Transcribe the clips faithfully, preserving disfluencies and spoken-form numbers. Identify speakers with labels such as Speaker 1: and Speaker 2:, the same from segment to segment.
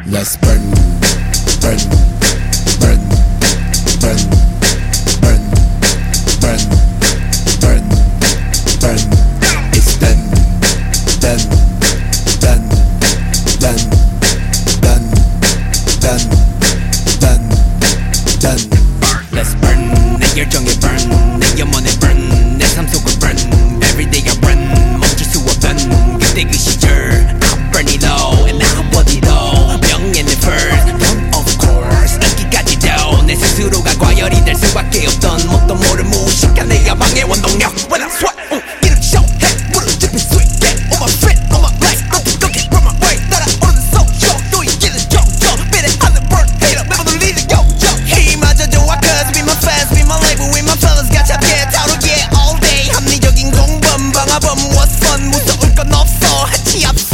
Speaker 1: Let's burn, burn, burn, burn, burn, burn, burn, burn. It's done, done, done, done, done, done, done, done.
Speaker 2: Let's burn. 내 열정에 burn. 내 영혼에 burn. 내 삶 속을 burn. Everyday I run. 멈출 수 없던 그때 그 시절. I'm burning low and I want it all. 명예는 first, one of course. 인기까지도 내 스스로가 과열이 될 수밖에 없던 뭣도 모를 무식한 내 야망의 원동력. When I sweat, uh, 이름 show해 무릎 짚인 sweet. Get on my feet, on my legs. Nothing gon' get from my way. 따라오르는 social 또 이기는 정적. 비례 하는 burn hater 매번 울리는 영적. 힘마저 좋아 cause be my fans, be my label, with my fellas 가차게 타오르게 all day. 합리적인 공범 방화범 what's fun 무서울 건 없어 해치 앞서.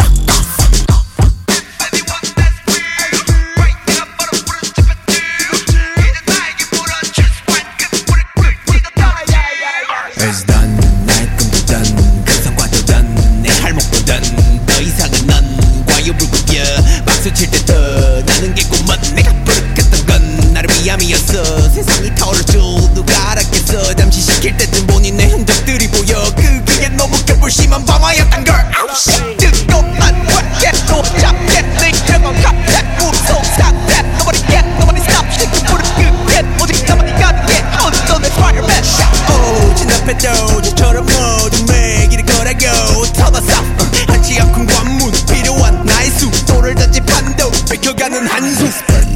Speaker 1: It's done, 나의 꿈도 done,
Speaker 2: 그 성과도 done, 내 할목도 done. 더 이상은 넌 과유불 굽여 박수 칠 때 더 나는 게 꿈은 내가 부르겠던 건 나를 위함이었어. 세상이 타오를 줄 누가 알았겠어. 잠시 시킬 때쯤 보니 내 흔적들이 보여. 그게 너무 겨울심한 방화였단 걸. 아우 shit 뜨거운 왜 또 잡게 내 저건 갑자기 무서운 상태. Nobody get, nobody stop 시kin 불을 끄게 오직 나만이 가능해. 어떤 내 fireman 오 진압해도 저처럼 모든 매기를 거라고 터놨어. 한치 앞큰 관문 필요한 나의 수도를 던지 판도 뺏겨가는 한숨.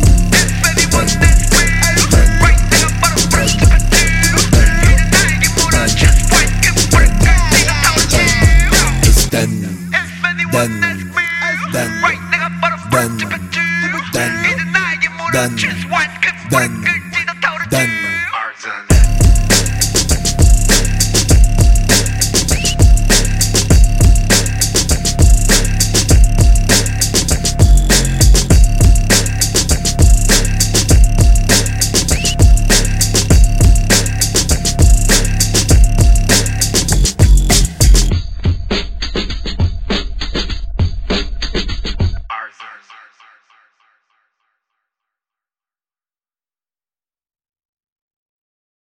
Speaker 1: it's done, done, done, done, done, done, done, done.